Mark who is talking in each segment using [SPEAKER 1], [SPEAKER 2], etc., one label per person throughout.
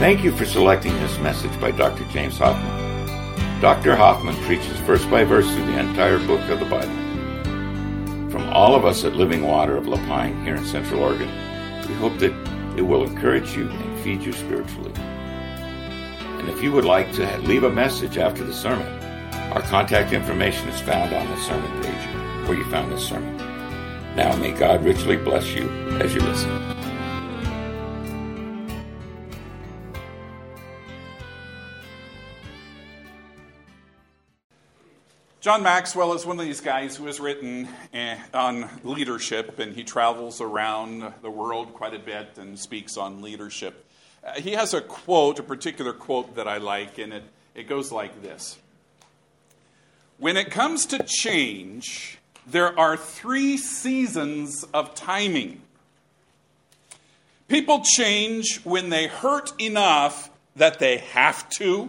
[SPEAKER 1] Thank you for selecting this message by Dr. James Hoffman. Dr. Hoffman preaches verse by verse through the entire book of the Bible. From all of us at Living Water of La Pine here in Central Oregon, we hope that it will encourage you and feed you spiritually. And if you would like to leave a message after the sermon, our contact information is found on the sermon page where you found this sermon. Now may God richly bless you as you listen.
[SPEAKER 2] John Maxwell is one of these guys who has written on leadership, and he travels around the world quite a bit and speaks on leadership. He has a quote, a particular quote that I like, and it goes like this. When it comes to change, there are 3 seasons of timing. People change when they hurt enough that they have to,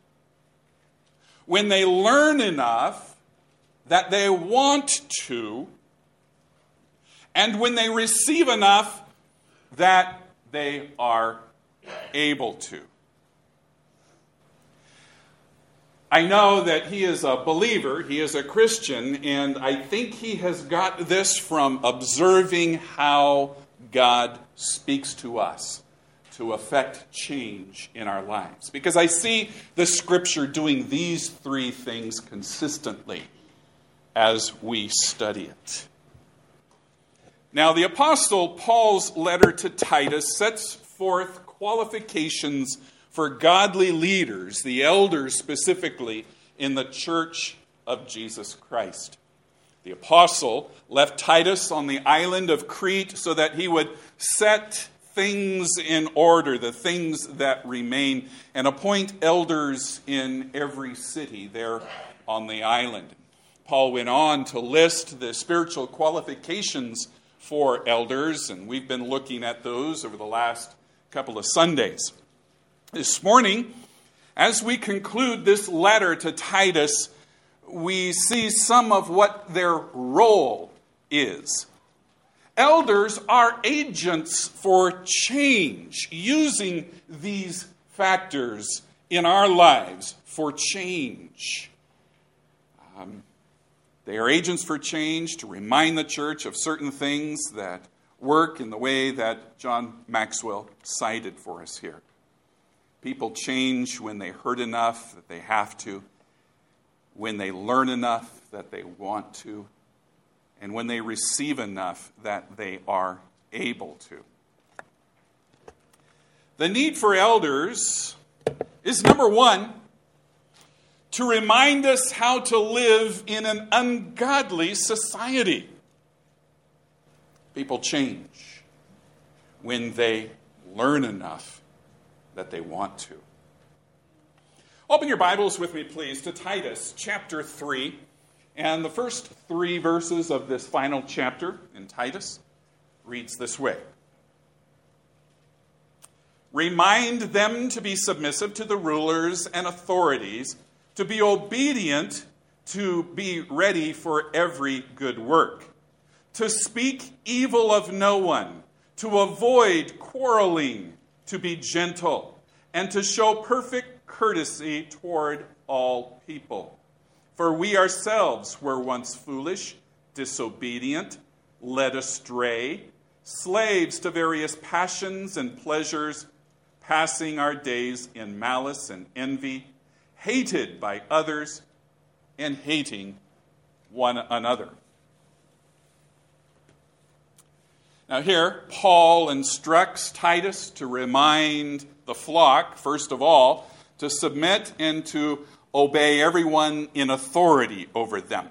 [SPEAKER 2] when they learn enough that they want to, and when they receive enough that they are able to. I know that he is a believer, he is a Christian, and I think he has got this from observing how God speaks to us to affect change in our lives. Because I see the Scripture doing these 3 things consistently as we study it. Now, the Apostle Paul's letter to Titus sets forth qualifications for godly leaders, the elders specifically, in the church of Jesus Christ. The apostle left Titus on the island of Crete so that he would set things in order, the things that remain, and appoint elders in every city there on the island. Paul went on to list the spiritual qualifications for elders, and we've been looking at those over the last couple of Sundays. This morning, as we conclude this letter to Titus, we see some of what their role is. Elders are agents for change, using these factors in our lives for change. They are agents for change to remind the church of certain things that work in the way that John Maxwell cited for us here. People change when they hurt enough that they have to, when they learn enough that they want to, and when they receive enough that they are able to. The need for elders is, number 1, to remind us how to live in an ungodly society. People change when they learn enough that they want to. Open your Bibles with me, please, to Titus chapter 3. And the first 3 verses of this final chapter in Titus reads this way. Remind them to be submissive to the rulers and authorities, to be obedient, to be ready for every good work, to speak evil of no one, to avoid quarreling, to be gentle, and to show perfect courtesy toward all people. For we ourselves were once foolish, disobedient, led astray, slaves to various passions and pleasures, passing our days in malice and envy, hated by others, and hating one another. Now here, Paul instructs Titus to remind the flock, first of all, to submit and to obey everyone in authority over them.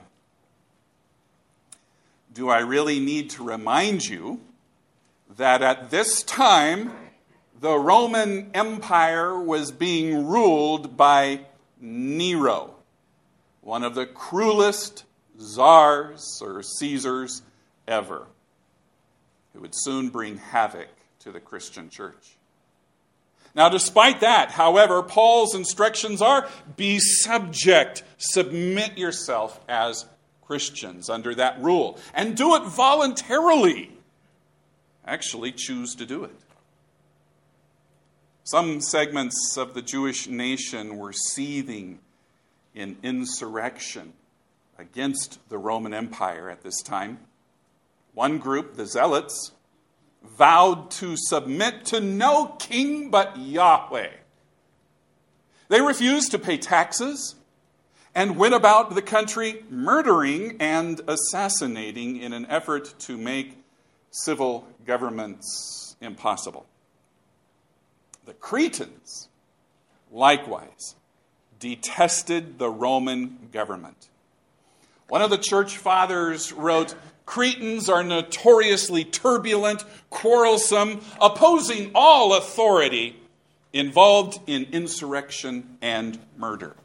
[SPEAKER 2] Do I really need to remind you that at this time, the Roman Empire was being ruled by Nero, one of the cruelest czars or Caesars ever, who would soon bring havoc to the Christian church. Now, despite that, however, Paul's instructions are, be subject, submit yourself as Christians under that rule, and do it voluntarily. Actually, choose to do it. Some segments of the Jewish nation were seething in insurrection against the Roman Empire at this time. One group, the Zealots, vowed to submit to no king but Yahweh. They refused to pay taxes and went about the country murdering and assassinating in an effort to make civil governments impossible. The Cretans, likewise, detested the Roman government. One of the church fathers wrote, "Cretans are notoriously turbulent, quarrelsome, opposing all authority, involved in insurrection and murder."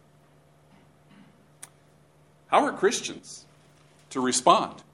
[SPEAKER 2] How are Christians to respond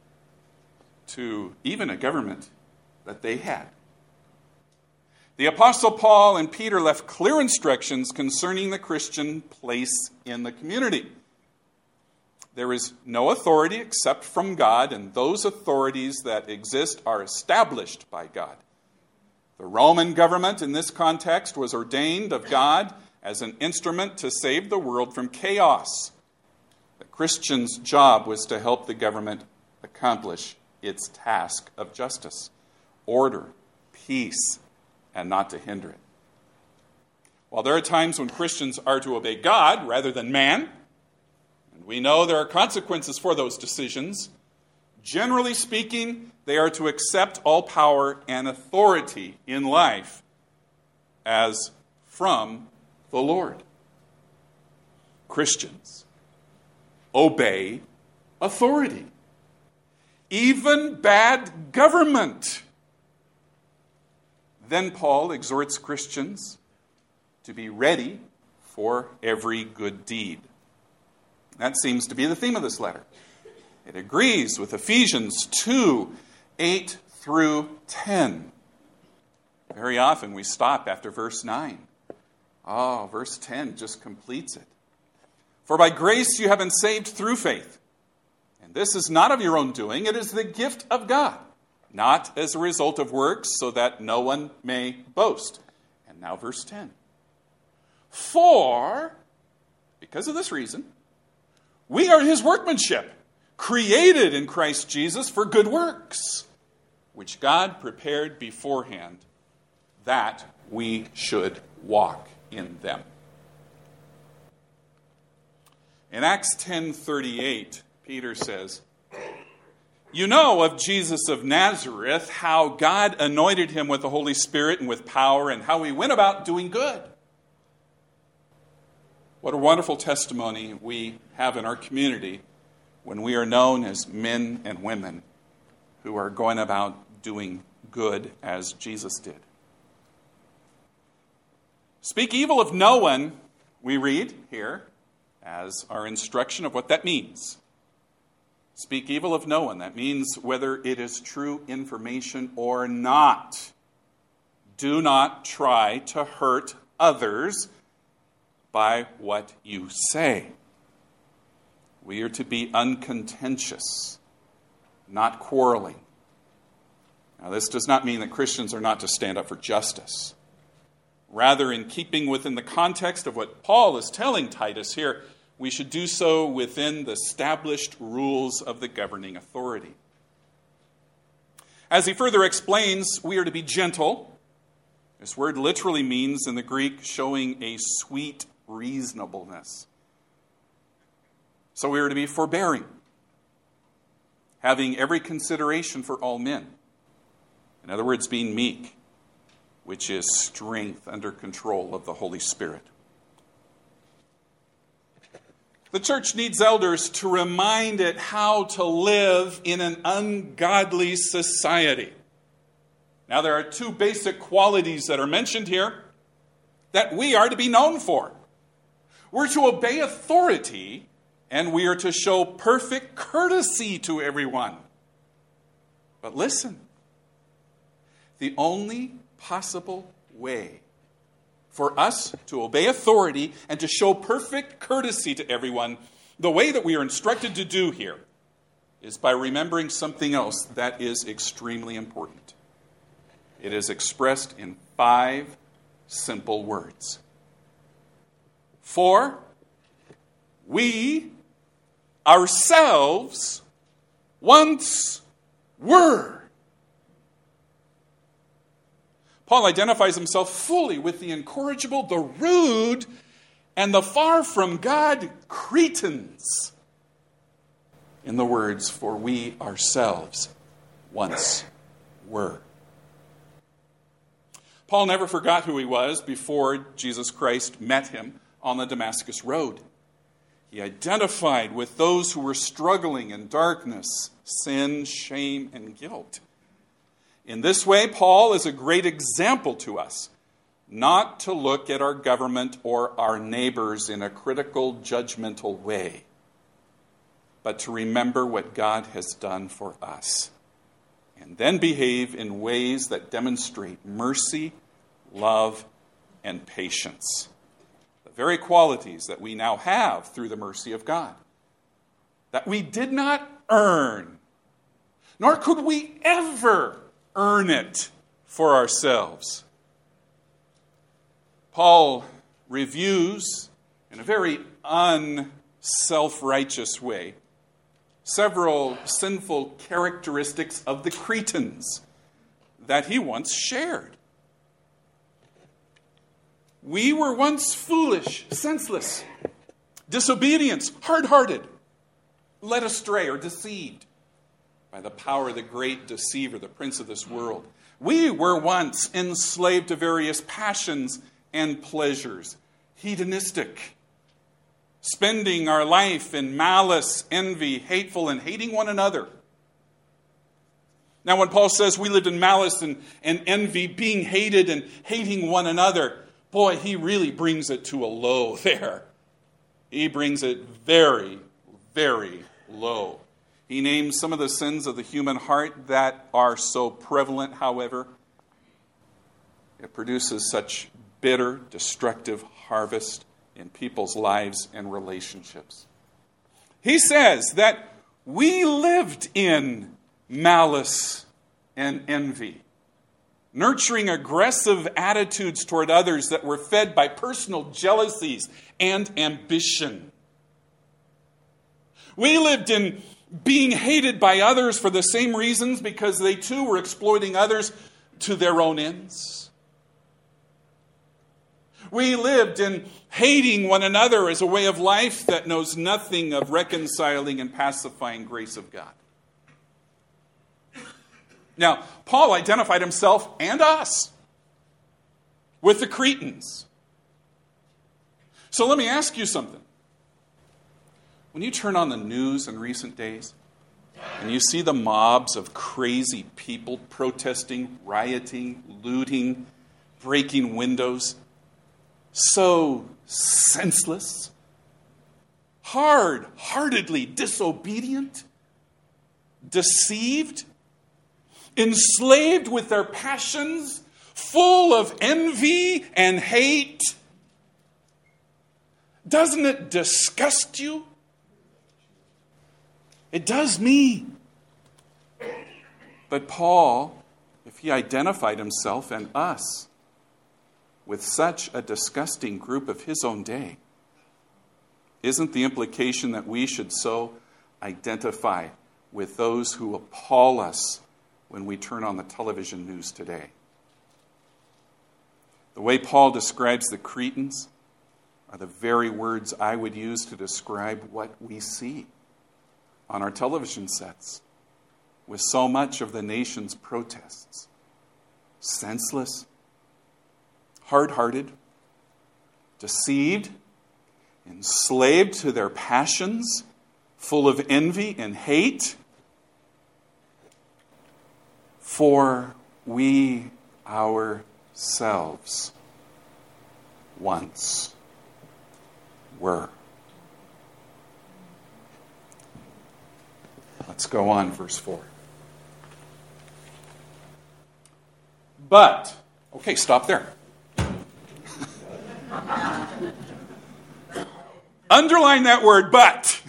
[SPEAKER 2] to even a government that they had? The Apostle Paul and Peter left clear instructions concerning the Christian place in the community. There is no authority except from God, and those authorities that exist are established by God. The Roman government in this context was ordained of God as an instrument to save the world from chaos. The Christian's job was to help the government accomplish its task of justice, order, peace, and not to hinder it. While there are times when Christians are to obey God rather than man, and we know there are consequences for those decisions, generally speaking, they are to accept all power and authority in life as from the Lord. Christians obey authority, even bad government. Then Paul exhorts Christians to be ready for every good deed. That seems to be the theme of this letter. It agrees with Ephesians 2, 8 through 10. Very often we stop after verse 9. Oh, verse 10 just completes it. "For by grace you have been saved through faith. And this is not of your own doing, it is the gift of God, not as a result of works, so that no one may boast." And now verse 10. "For, because of this reason, we are his workmanship, created in Christ Jesus for good works, which God prepared beforehand that we should walk in them." In Acts 10:38, Peter says, "You know of Jesus of Nazareth, how God anointed him with the Holy Spirit and with power, and how he went about doing good." What a wonderful testimony we have in our community when we are known as men and women who are going about doing good as Jesus did. "Speak evil of no one," we read here, as our instruction of what that means. Speak evil of no one. That means whether it is true information or not. Do not try to hurt others by what you say. We are to be uncontentious, not quarreling. Now, this does not mean that Christians are not to stand up for justice. Rather, in keeping within the context of what Paul is telling Titus here, we should do so within the established rules of the governing authority. As he further explains, we are to be gentle. This word literally means in the Greek showing a sweet reasonableness. So we are to be forbearing, having every consideration for all men. In other words, being meek, which is strength under control of the Holy Spirit. The church needs elders to remind it how to live in an ungodly society. Now, there are two basic qualities that are mentioned here that we are to be known for. We're to obey authority, and we are to show perfect courtesy to everyone. But listen, the only possible way for us to obey authority and to show perfect courtesy to everyone, the way that we are instructed to do here, is by remembering something else that is extremely important. It is expressed in 5 simple words. For we ourselves once were. Paul identifies himself fully with the incorrigible, the rude, and the far from God Cretans in the words, for we ourselves once were. Paul never forgot who he was before Jesus Christ met him on the Damascus Road. He identified with those who were struggling in darkness, sin, shame, and guilt. In this way, Paul is a great example to us, not to look at our government or our neighbors in a critical, judgmental way, but to remember what God has done for us, and then behave in ways that demonstrate mercy, love, and patience. The very qualities that we now have through the mercy of God, that we did not earn, nor could we ever earn it for ourselves. Paul reviews in a very unself-righteous way several sinful characteristics of the Cretans that he once shared. We were once foolish, senseless, disobedient, hard-hearted, led astray or deceived by the power of the great deceiver, the prince of this world. We were once enslaved to various passions and pleasures, hedonistic, spending our life in malice, envy, hateful, and hating one another. Now, when Paul says we lived in malice and envy, being hated and hating one another, boy, he really brings it to a low there. He brings it very, very low. He names some of the sins of the human heart that are so prevalent, however. It produces such bitter, destructive harvest in people's lives and relationships. He says that we lived in malice and envy, nurturing aggressive attitudes toward others that were fed by personal jealousies and ambition. We lived in being hated by others for the same reasons because they too were exploiting others to their own ends. We lived in hating one another as a way of life that knows nothing of reconciling and pacifying grace of God. Now, Paul identified himself and us with the Cretans. So let me ask you something. When you turn on the news in recent days and you see the mobs of crazy people protesting, rioting, looting, breaking windows, so senseless, hard-heartedly disobedient, deceived, enslaved with their passions, full of envy and hate, doesn't it disgust you? It does me. But Paul, if he identified himself and us with such a disgusting group of his own day, isn't the implication that we should so identify with those who appall us when we turn on the television news today? The way Paul describes the Cretans are the very words I would use to describe what we see on our television sets with so much of the nation's protests. Senseless, hard-hearted, deceived, enslaved to their passions, full of envy and hate. For we ourselves once were. Let's go on, verse 4. But, okay, stop there. Underline that word, but.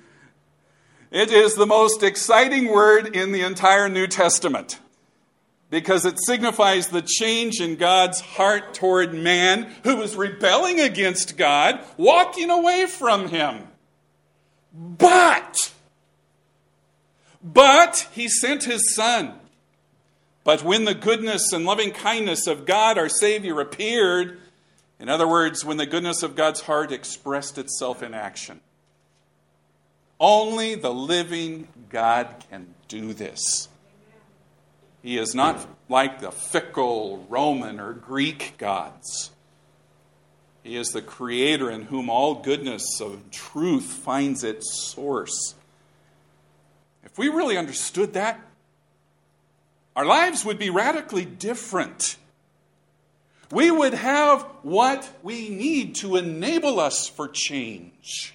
[SPEAKER 2] It is the most exciting word in the entire New Testament because it signifies the change in God's heart toward man who was rebelling against God, walking away from him. But he sent his Son. But when the goodness and loving kindness of God, our Savior, appeared, in other words, when the goodness of God's heart expressed itself in action, only the living God can do this. He is not like the fickle Roman or Greek gods. He is the Creator in whom all goodness of truth finds its source. If we really understood that, our lives would be radically different. We would have what we need to enable us for change.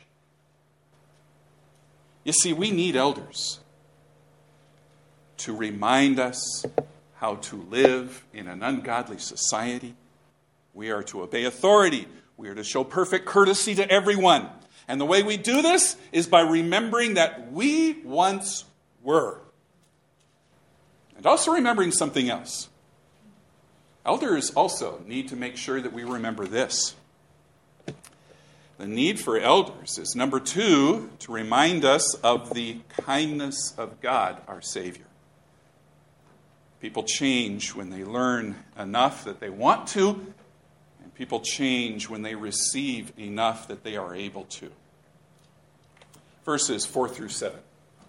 [SPEAKER 2] You see, we need elders to remind us how to live in an ungodly society. We are to obey authority. We are to show perfect courtesy to everyone. And the way we do this is by remembering that we once were. And also remembering something else. Elders also need to make sure that we remember this. The need for elders is, number 2, to remind us of the kindness of God, our Savior. People change when they learn enough that they want to, and people change when they receive enough that they are able to. Verses 4 through 7.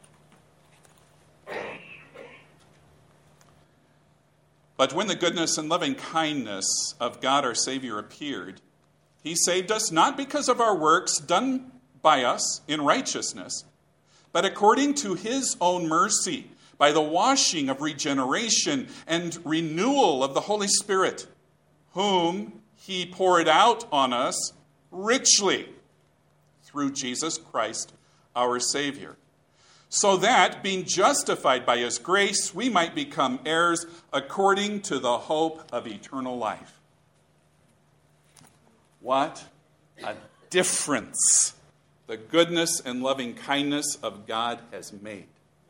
[SPEAKER 2] But when the goodness and loving kindness of God our Savior appeared, he saved us not because of our works done by us in righteousness, but according to his own mercy, by the washing of regeneration and renewal of the Holy Spirit, whom he poured out on us richly through Jesus Christ our Savior, so that, being justified by his grace, we might become heirs according to the hope of eternal life. What a difference the goodness and loving kindness of God has made.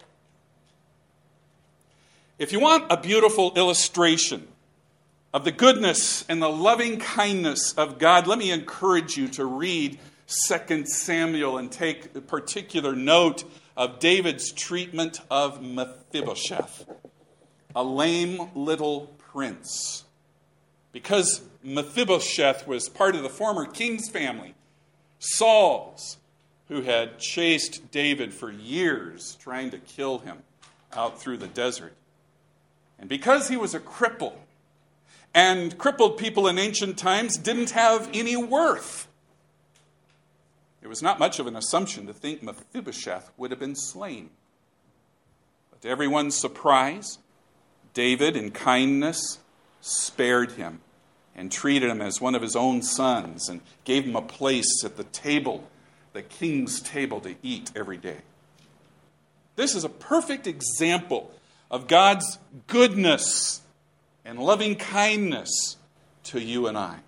[SPEAKER 2] If you want a beautiful illustration of the goodness and the loving kindness of God, let me encourage you to read 2 Samuel and take particular note of David's treatment of Mephibosheth, a lame little prince. Because Mephibosheth was part of the former king's family, Saul's, who had chased David for years, trying to kill him out through the desert. And because he was a cripple, and crippled people in ancient times didn't have any worth, it was not much of an assumption to think Mephibosheth would have been slain. But to everyone's surprise, David, in kindness, spared him and treated him as one of his own sons and gave him a place at the table, the king's table, to eat every day. This is a perfect example of God's goodness and loving kindness to you and I.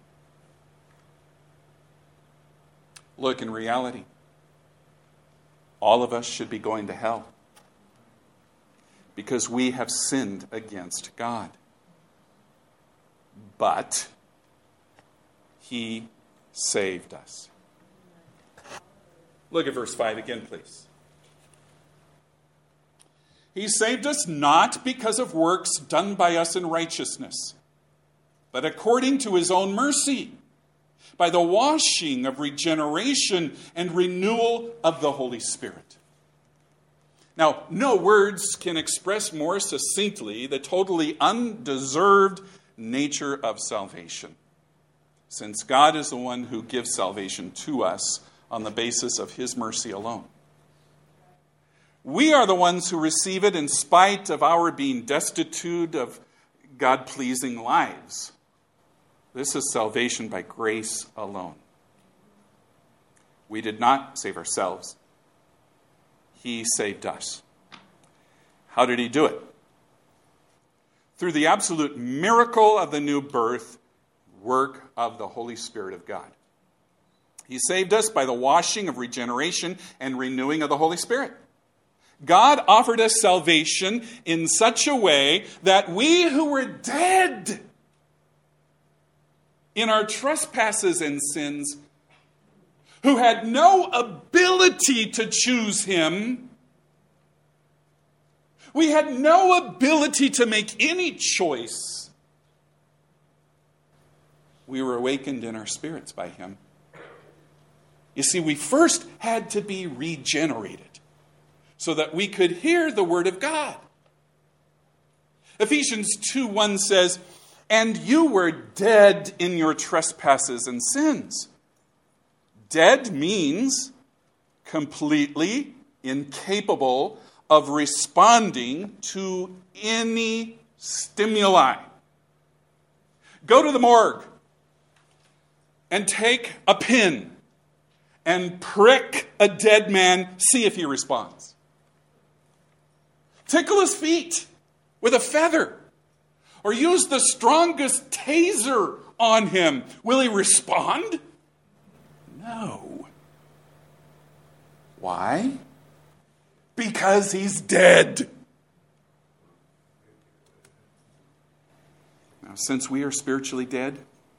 [SPEAKER 2] Look, in reality, all of us should be going to hell because we have sinned against God. But he saved us. Look at verse 5 again, please. He saved us not because of works done by us in righteousness, but according to his own mercy, by the washing of regeneration and renewal of the Holy Spirit. Now, no words can express more succinctly the totally undeserved nature of salvation, since God is the one who gives salvation to us on the basis of his mercy alone. We are the ones who receive it in spite of our being destitute of God-pleasing lives. This is salvation by grace alone. We did not save ourselves. He saved us. How did he do it? Through the absolute miracle of the new birth, work of the Holy Spirit of God. He saved us by the washing of regeneration and renewing of the Holy Spirit. God offered us salvation in such a way that we who were dead in our trespasses and sins, who had no ability to choose him, we had no ability to make any choice, we were awakened in our spirits by him. You see, we first had to be regenerated so that we could hear the word of God. Ephesians 2:1 says, "And you were dead in your trespasses and sins." Dead means completely incapable of responding to any stimuli. Go to the morgue and take a pin and prick a dead man, see if he responds. Tickle his feet with a feather, or use the strongest taser on him. Will he respond? No. Why? Because he's dead. Now, since we are spiritually dead,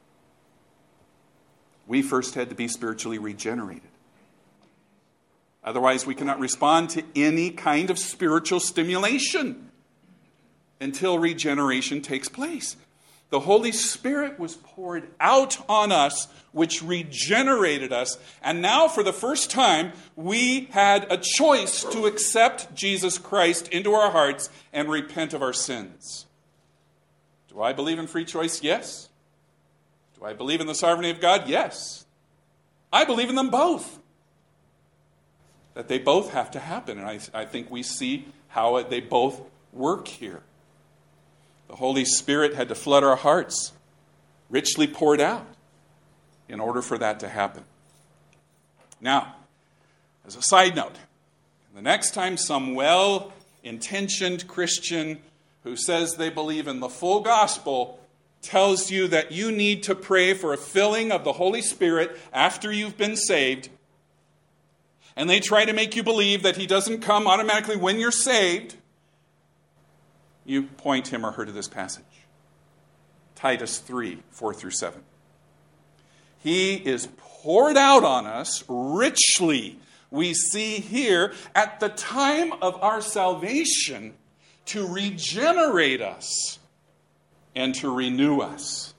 [SPEAKER 2] we first had to be spiritually regenerated. Otherwise, we cannot respond to any kind of spiritual stimulation until regeneration takes place. The Holy Spirit was poured out on us, which regenerated us. And now, for the first time, we had a choice to accept Jesus Christ into our hearts and repent of our sins. Do I believe in free choice? Yes. Do I believe in the sovereignty of God? Yes. I believe in them both. That they both have to happen. And I think we see how they both work here. The Holy Spirit had to flood our hearts, richly poured out, in order for that to happen. Now, as a side note, the next time some well-intentioned Christian who says they believe in the full gospel tells you that you need to pray for a filling of the Holy Spirit after you've been saved, and they try to make you believe that he doesn't come automatically when you're saved, you point him or her to this passage. Titus 3:4-7. He is poured out on us richly, we see here, at the time of our salvation to regenerate us and to renew us.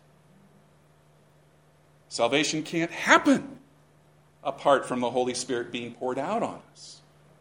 [SPEAKER 2] Salvation can't happen apart from the Holy Spirit being poured out on us.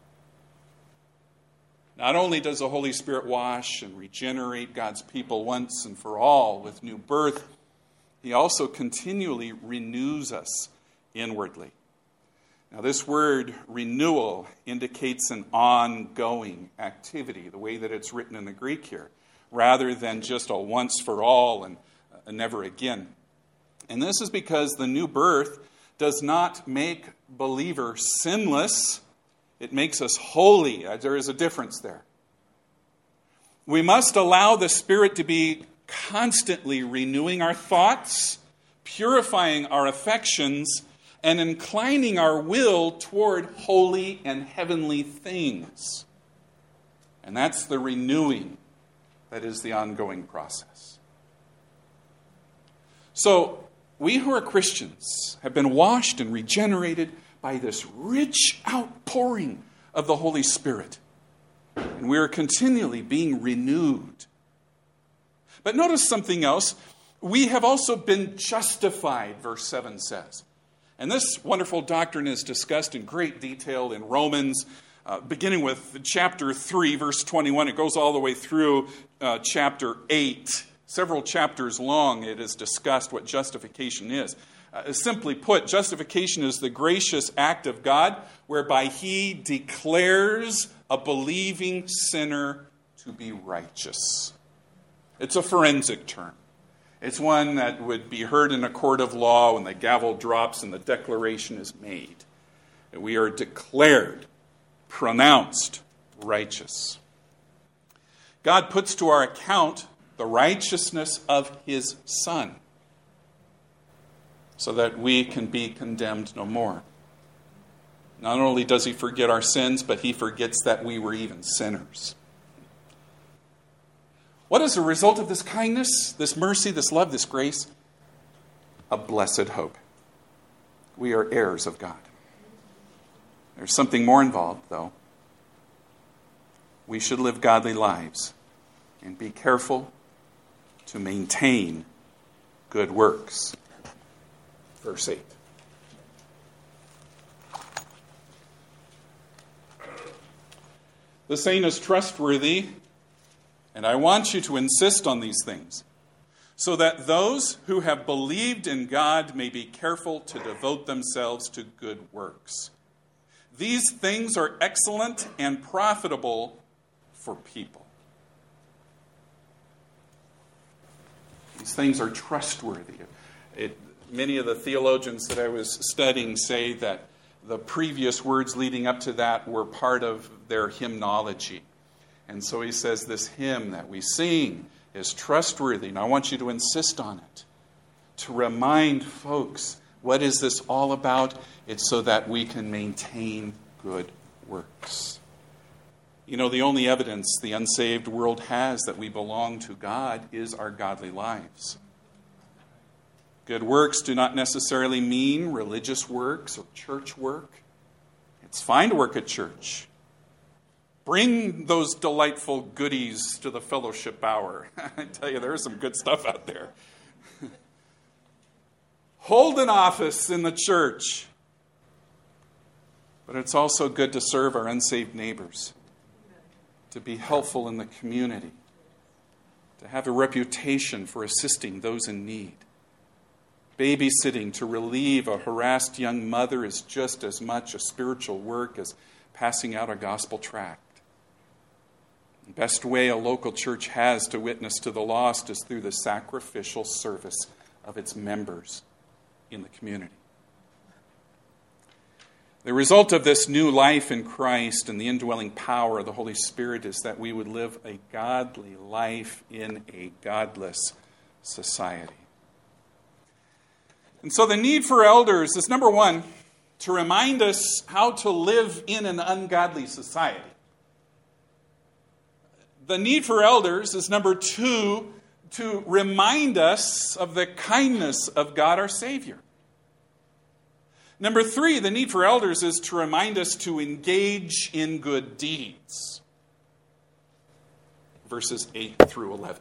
[SPEAKER 2] Not only does the Holy Spirit wash and regenerate God's people once and for all with new birth, he also continually renews us inwardly. Now, this word renewal indicates an ongoing activity, the way that it's written in the Greek here, rather than just a once for all and never again. And this is because the new birth does not make believer sinless. It makes us holy. There is a difference there. We must allow the Spirit to be constantly renewing our thoughts, purifying our affections, and inclining our will toward holy and heavenly things. And that's the renewing that is the ongoing process. So, we who are Christians have been washed and regenerated by this rich outpouring of the Holy Spirit. And we are continually being renewed. But notice something else. We have also been justified, verse 7 says. And this wonderful doctrine is discussed in great detail in Romans, beginning with chapter 3, verse 21. It goes all the way through chapter 8. Several chapters long, it is discussed what justification is. Simply put, justification is the gracious act of God whereby he declares a believing sinner to be righteous. It's a forensic term. It's one that would be heard in a court of law when the gavel drops and the declaration is made. We are declared, pronounced righteous. God puts to our account the righteousness of his Son, so that we can be condemned no more. Not only does he forget our sins, but he forgets that we were even sinners. What is the result of this kindness, this mercy, this love, this grace? A blessed hope. We are heirs of God. There's something more involved, though. We should live godly lives and be careful to maintain good works. Verse 8. The saying is trustworthy, and I want you to insist on these things, so that those who have believed in God may be careful to devote themselves to good works. These things are excellent and profitable for people. These things are trustworthy. Many of the theologians that I was studying say that the previous words leading up to that were part of their hymnology. And so he says this hymn that we sing is trustworthy, and I want you to insist on it. To remind folks, what is this all about? It's so that we can maintain good works. You know, the only evidence the unsaved world has that we belong to God is our godly lives. Good works do not necessarily mean religious works or church work. It's fine to work at church. Bring those delightful goodies to the fellowship hour. I tell you, there's some good stuff out there. Hold an office in the church. But it's also good to serve our unsaved neighbors, to be helpful in the community, to have a reputation for assisting those in need. Babysitting to relieve a harassed young mother is just as much a spiritual work as passing out a gospel tract. The best way a local church has to witness to the lost is through the sacrificial service of its members in the community. The result of this new life in Christ and the indwelling power of the Holy Spirit is that we would live a godly life in a godless society. And so the need for elders is, number one, to remind us how to live in an ungodly society. The need for elders is, number two, to remind us of the kindness of God our Savior. Number three, the need for elders is to remind us to engage in good deeds. Verses 8 through 11.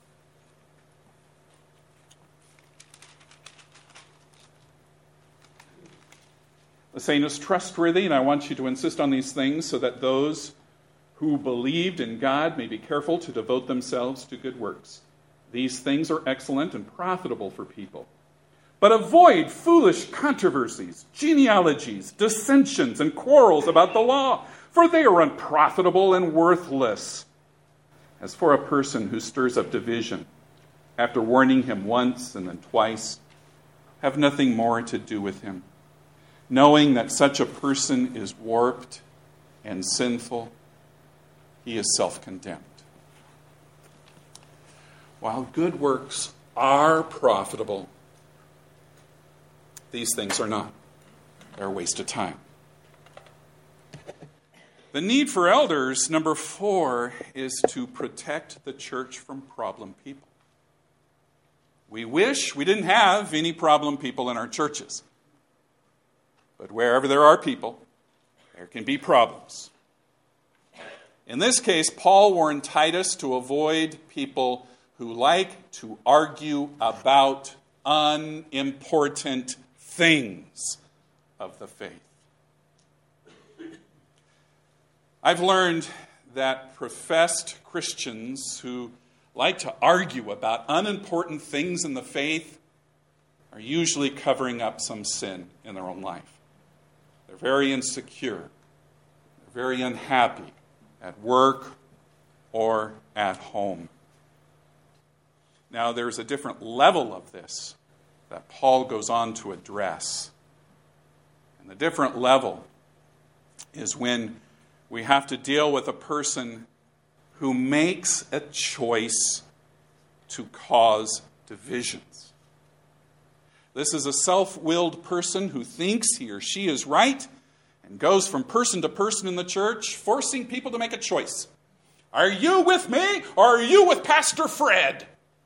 [SPEAKER 2] The saying is trustworthy, and I want you to insist on these things so that those who believed in God may be careful to devote themselves to good works. These things are excellent and profitable for people. But avoid foolish controversies, genealogies, dissensions, and quarrels about the law, for they are unprofitable and worthless. As for a person who stirs up division, after warning him once and then twice, have nothing more to do with him, knowing that such a person is warped and sinful. He is self-condemned. While good works are profitable, these things are not. They're a waste of time. The need for elders, number 4, is to protect the church from problem people. We wish we didn't have any problem people in our churches. But wherever there are people, there can be problems. In this case, Paul warned Titus to avoid people who like to argue about unimportant things of the faith. I've learned that professed Christians who like to argue about unimportant things in the faith are usually covering up some sin in their own life. They're very insecure. They're very unhappy at work or at home. Now, there's a different level of this that Paul goes on to address. And the different level is when we have to deal with a person who makes a choice to cause divisions. This is a self-willed person who thinks he or she is right and goes from person to person in the church, forcing people to make a choice. Are you with me or are you with Pastor Fred?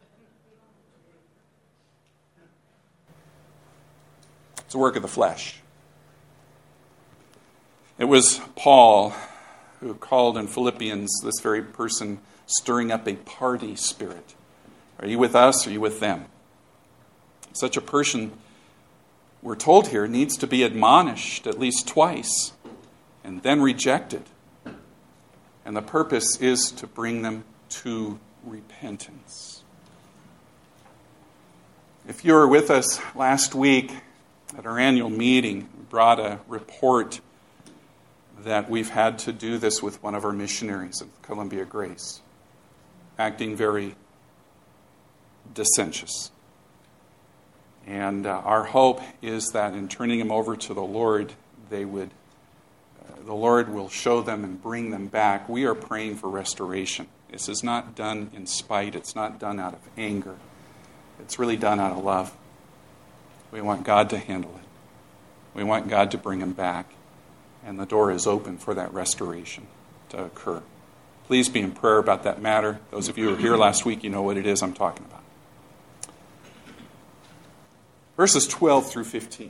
[SPEAKER 2] It's a work of the flesh. It was Paul who called in Philippians this very person stirring up a party spirit. Are you with us or are you with them? Such a person, we're told here, needs to be admonished at least twice and then rejected. And the purpose is to bring them to repentance. If you were with us last week at our annual meeting, we brought a report that we've had to do this with one of our missionaries at Columbia Grace, acting very dissentious. And our hope is that in turning him over to the Lord, the Lord will show them and bring them back. We are praying for restoration. This is not done in spite. It's not done out of anger. It's really done out of love. We want God to handle it. We want God to bring them back. And the door is open for that restoration to occur. Please be in prayer about that matter. Those of you who were here last week, you know what it is I'm talking about. Verses 12 through 15.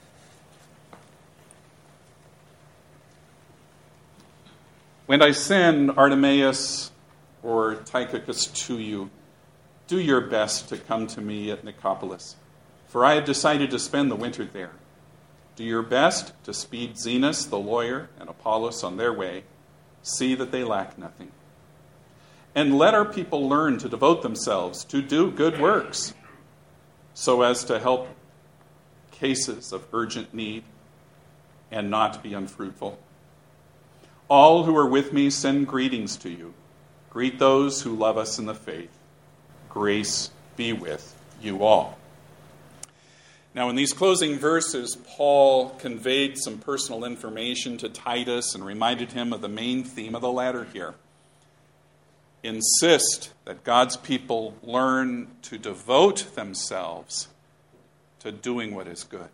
[SPEAKER 2] When I send Artemas or Tychicus to you, do your best to come to me at Nicopolis, for I have decided to spend the winter there. Do your best to speed Zenas the lawyer and Apollos on their way. See that they lack nothing. And let our people learn to devote themselves to do good works, so as to help cases of urgent need and not be unfruitful. All who are with me send greetings to you. Greet those who love us in the faith. Grace be with you all. Now, in these closing verses, Paul conveyed some personal information to Titus and reminded him of the main theme of the letter here. Insist that God's people learn to devote themselves to doing what is good.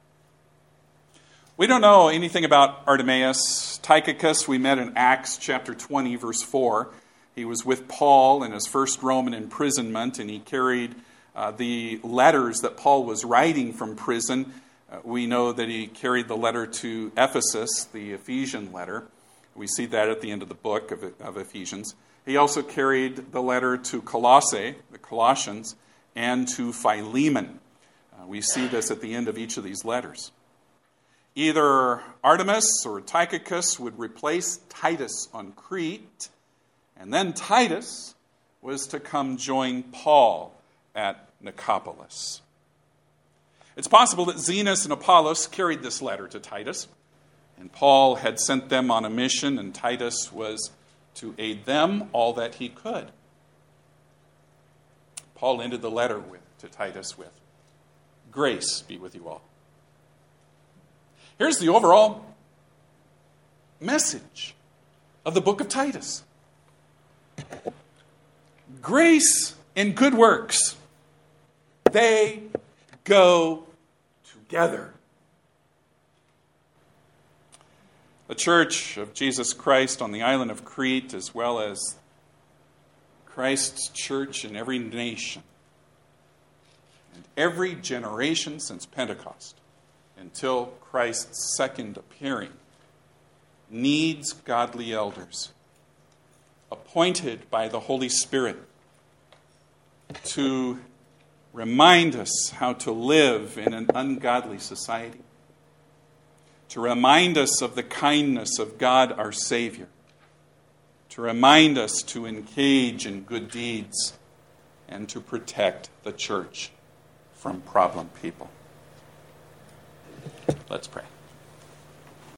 [SPEAKER 2] We don't know anything about Artemas. Tychicus, we met in Acts chapter 20, verse 4. He was with Paul in his first Roman imprisonment, and he carried the letters that Paul was writing from prison. We know that he carried the letter to Ephesus, the Ephesian letter. We see that at the end of the book of Ephesians. He also carried the letter to Colossae, the Colossians, and to Philemon. We see this at the end of each of these letters. Either Artemas or Tychicus would replace Titus on Crete, and then Titus was to come join Paul at Nicopolis. It's possible that Zenas and Apollos carried this letter to Titus, and Paul had sent them on a mission, and Titus was to aid them all that he could. Paul ended the letter to Titus with, "Grace be with you all." Here's the overall message of the book of Titus. Grace and good works, they go together. The Church of Jesus Christ on the island of Crete, as well as Christ's church in every nation and every generation since Pentecost until Christ's second appearing, needs godly elders appointed by the Holy Spirit to remind us how to live in an ungodly society, to remind us of the kindness of God our Savior, to remind us to engage in good deeds, and to protect the church from problem people. Let's pray.